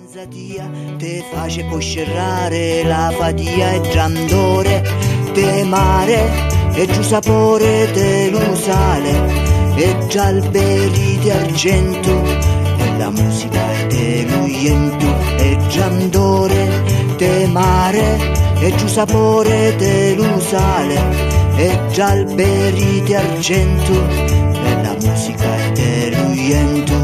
Te face può scerrare la fatia e giandore, te mare e giù sapore te lo sale, e già alberi di argento, e la musica è te luiento, e giandore, te mare e giù sapore te lo sale, e già alberi di argento, e la musica è te luiento.